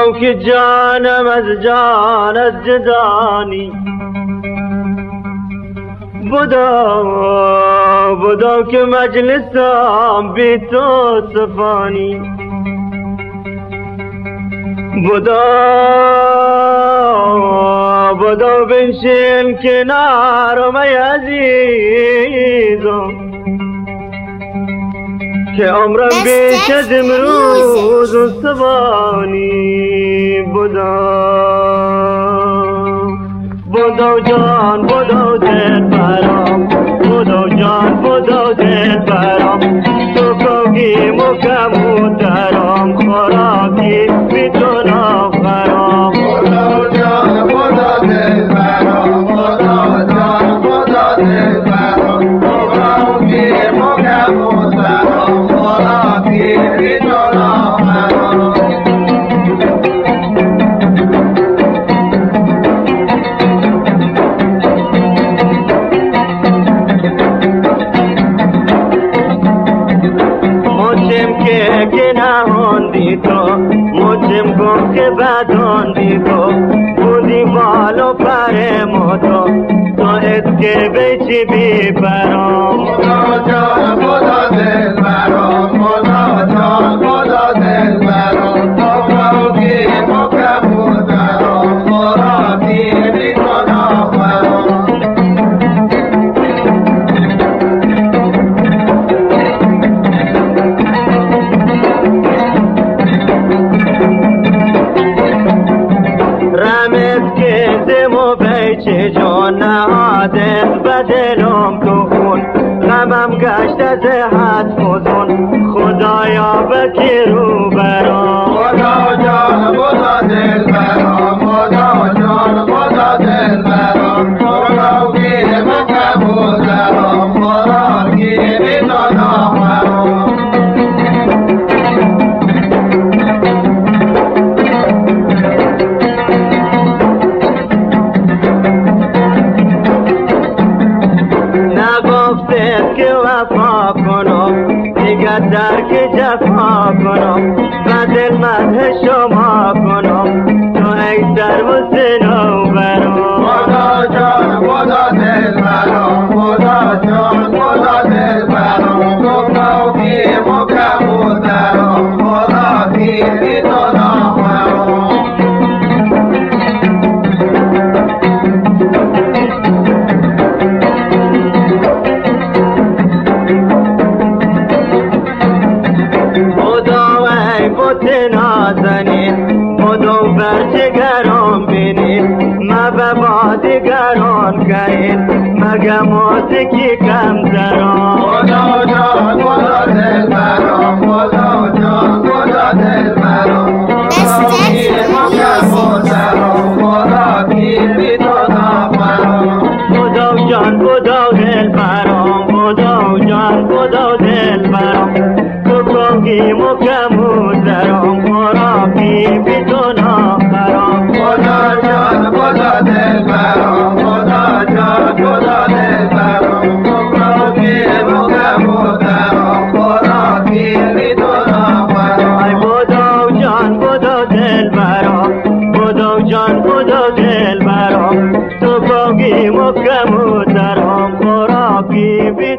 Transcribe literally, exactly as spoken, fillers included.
بدو که جانم از جانت جدانی، بدو بدو که مجلسم بی تو صفانی، بدو بدو بنشین کنارم ای عزیزم که عمرم بیش از امروز و سبانی. بدو بدو جان بدو دل برام، بدو جان بدو دل برام، تو کوگی مکمو درام خوراکی بی تو ناخرام. بدو جان بدو دل برام، بدو جان بدو دل برام، تو کوگی مکمو درام خوراکی بی تو ناخرام. که نهاندی تو مجم گفت که بداندی تو بودی بالو پر ما تو تو اتکه بیچی بی برام. خدا جان خدا دل برام، خدا جان خدا دل برام، تو کوگی مکمو درام خوراکی بی تو ناخرام. چه جان نهادت بدلم تو خون، غمم گشت از حد فزون خدایا بکی رو برام. خدا جان خدا دل برام، خدا جان خدا دل برام، تو کوگی مکمو درام خوراکی بی تو ناخرام. که وفا کنم دیگر درک جفا کنم و دل مده شما کنم تو ای سر و سنو برام. خدا جان خدا دل برام، خدا جان خدا دل برام، تو کوگی مکمو درام خوراکی بی تو ناخرام. نازنین بدو بر جگران بینید ما به بادگران کنید مگه موسیقی کم درام. خدا جان خدا دل برام، خدا جان خدا دل برام، خوراکی مکمو درام خوراکی بی تو ناخرام. بدو جان بدو دل برام، بدو جان بدو دل برام، تو کوگی مکمو درام خوراکی بی تو ناخرام. خدا جان خدا دل برام، خدا جان خدا دل برام، تو کوگی مکمو درام خوراکی بی تو ناخرام. ای بدو جان بدو دل برام، بدو جان بدو دل برام، تو کوگی مکمو درام خوراکی بی